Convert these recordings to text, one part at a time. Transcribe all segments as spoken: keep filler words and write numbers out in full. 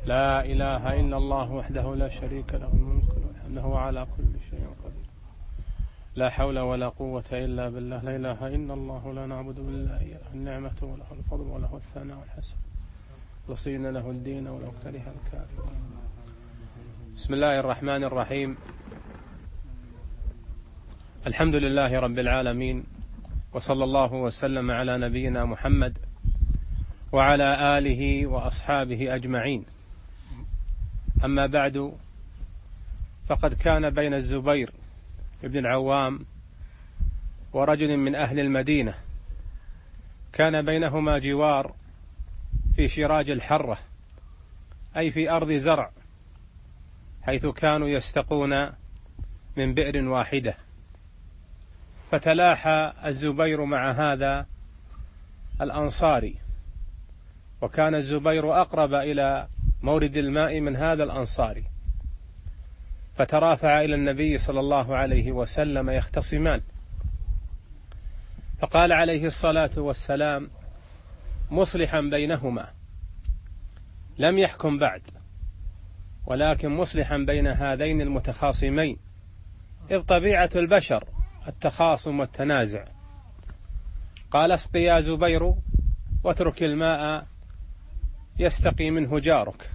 لا إله إلا الله وحده لا شريك له الملك والحمد وهو على كل شيء قدير. لا حول ولا قوة إلا بالله. لا إله إلا الله لا نعبد إلا إياه. النعمة وله الفضل وله الثناء والحسن وصين له الدين ولو كره الكافرون. بسم الله الرحمن الرحيم. الحمد لله رب العالمين، وصلى الله وسلم على نبينا محمد وعلى آله وأصحابه أجمعين. أما بعد، فقد كان بين الزبير بن العوام ورجل من أهل المدينة كان بينهما جوار في شراج الحرة، أي في أرض زرع، حيث كانوا يستقون من بئر واحدة. فتلاحى الزبير مع هذا الأنصاري، وكان الزبير أقرب إلى مورد الماء من هذا الأنصاري، فترافع إلى النبي صلى الله عليه وسلم يختصمان، فقال عليه الصلاة والسلام مصلحا بينهما، لم يحكم بعد، ولكن مصلحا بين هذين المتخاصمين، إذ طبيعة البشر التخاصم والتنازع. قال اسق يا زبير واترك الماء يستقي منه جارك.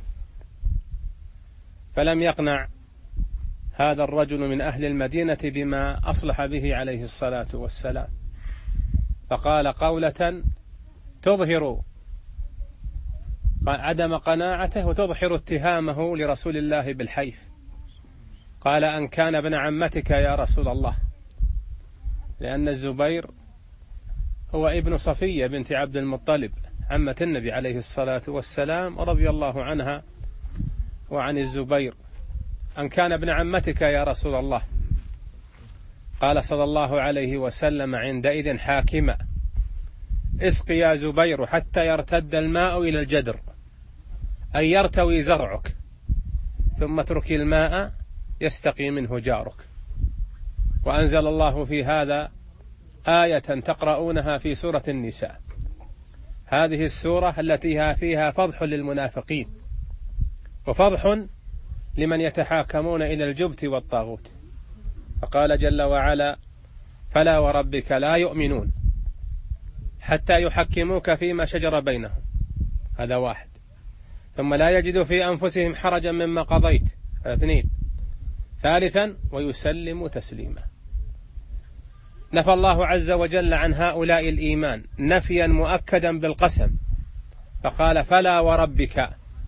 فلم يقنع هذا الرجل من أهل المدينة بما أصلح به عليه الصلاة والسلام، فقال قولة تظهر عدم قناعته وتظهر اتهامه لرسول الله بالحيف. قال أن كان ابن عمتك يا رسول الله، لأن الزبير هو ابن صفية بنت عبد المطلب عمة النبي عليه الصلاة والسلام رضي الله عنها وعن الزبير. أن كان ابن عمتك يا رسول الله. قال صلى الله عليه وسلم عندئذ حاكما اسق يا زبير حتى يرتد الماء إلى الجدر، أي يرتوي زرعك، ثم اترك الماء يستقي منه جارك. وأنزل الله في هذا آية تقرؤونها في سورة النساء، هذه السورة التي فيها فضح للمنافقين وفضح لمن يتحاكمون إلى الجبت والطاغوت. فقال جل وعلا فلا وربك لا يؤمنون حتى يحكموك فيما شجر بينهم، هذا واحد، ثم لا يجدوا في أنفسهم حرجا مما قضيت، هذا اثنين، ثالثا ويسلموا تسليما. نفى الله عز وجل عن هؤلاء الإيمان نفيا مؤكدا بالقسم، فقال فلا وربك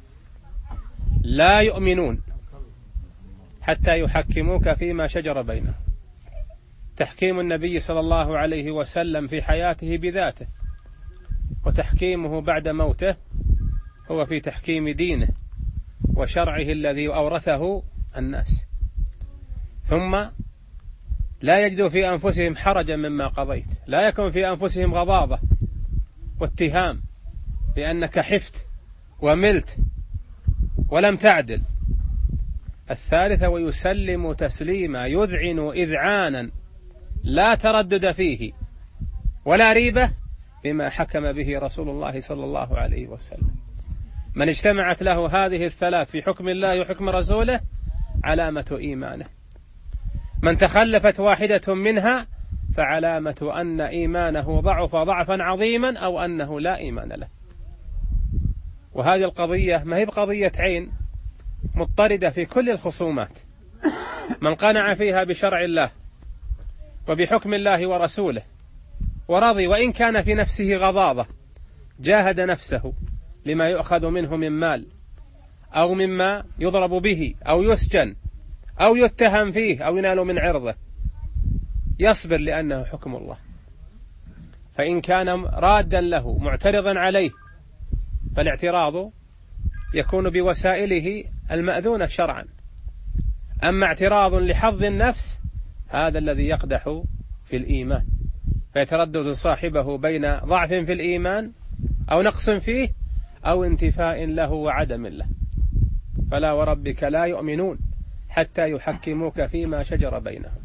لا يؤمنون حتى يحكموك فيما شجر بينهم. تحكيم النبي صلى الله عليه وسلم في حياته بذاته، وتحكيمه بعد موته هو في تحكيم دينه وشرعه الذي أورثه الناس. ثم لا يجدوا في أنفسهم حرجا مما قضيت، لا يكون في أنفسهم غضاضة واتهام بأنك حفت وملت ولم تعدل. الثالثة ويسلم تسليما، يذعن إذعانا لا تردد فيه ولا ريبة بما حكم به رسول الله صلى الله عليه وسلم. من اجتمعت له هذه الثلاث في حكم الله وحكم رسوله علامة إيمانه. من تخلفت واحدة منها فعلامة أن إيمانه ضعف ضعفا عظيما أو أنه لا إيمان له. وهذه القضية ما هي بقضية عين مضطردة في كل الخصومات. من قنع فيها بشرع الله وبحكم الله ورسوله ورضي، وإن كان في نفسه غضاضة، جاهد نفسه لما يؤخذ منه من مال أو مما يضرب به أو يسجن أو يتهم فيه أو ينال من عرضه، يصبر لأنه حكم الله. فإن كان رادا له معترضا عليه فالاعتراض يكون بوسائله المأذونة شرعا. أما اعتراض لحظ النفس هذا الذي يقدح في الإيمان، فيتردد صاحبه بين ضعف في الإيمان أو نقص فيه أو انتفاء له وعدم له. فلا وربك لا يؤمنون حتى يحكموك فيما شجر بينهم.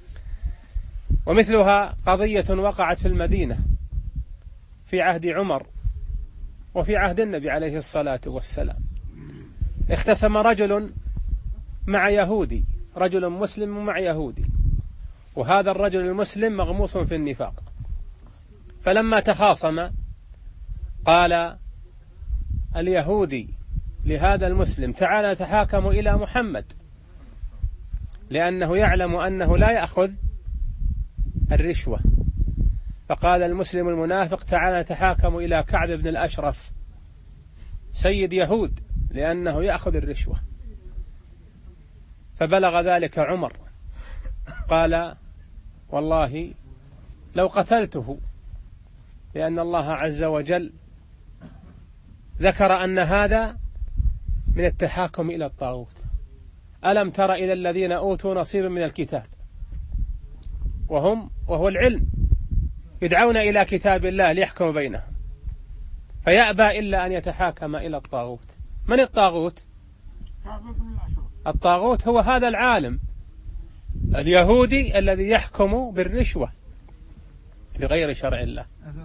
ومثلها قضية وقعت في المدينة في عهد عمر وفي عهد النبي عليه الصلاة والسلام. اختصم رجل مع يهودي، رجل مسلم مع يهودي، وهذا الرجل المسلم مغموس في النفاق، فلما تخاصم قال اليهودي لهذا المسلم تعال نتحاكم إلى محمد، لأنه يعلم أنه لا يأخذ الرشوة. فقال المسلم المنافق تعال نتحاكم إلى كعب بن الأشرف سيد يهود، لأنه يأخذ الرشوة. فبلغ ذلك عمر، قال والله لو قتلته، لأن الله عز وجل ذكر أن هذا من التحاكم إلى الطاغوت. ألم تر إلى الذين أوتوا نصيبا من الكتاب وهم وهو العلم يدعون إلى كتاب الله ليحكم بينهم، فيأبى إلا أن يتحاكم إلى الطاغوت. من الطاغوت؟ الطاغوت هو هذا العالم اليهودي الذي يحكم بالرشوة بغير شرع الله.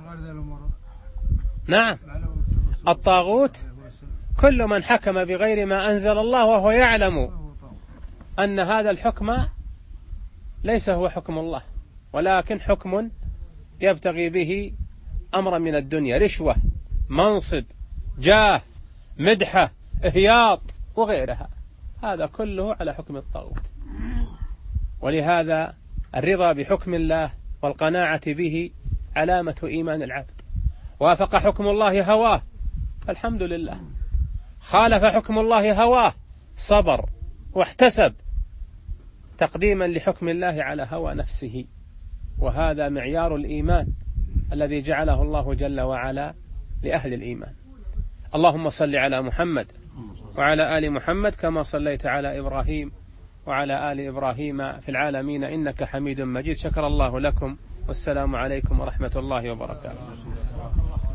نعم، الطاغوت كل من حكم بغير ما أنزل الله وهو يعلم أن هذا الحكم ليس هو حكم الله، ولكن حكم يبتغي به أمرا من الدنيا، رشوة، منصب، جاه، مدحة، إهياط وغيرها، هذا كله على حكم الطاغوت. ولهذا الرضا بحكم الله والقناعة به علامة إيمان العبد. وافق حكم الله هواه الحمد لله، خالف حكم الله هواه صبر واحتسب تقديما لحكم الله على هوى نفسه. وهذا معيار الإيمان الذي جعله الله جل وعلا لأهل الإيمان. اللهم صل على محمد وعلى آل محمد كما صليت على إبراهيم وعلى آل إبراهيم في العالمين إنك حميد مجيد. شكر الله لكم، والسلام عليكم ورحمة الله وبركاته.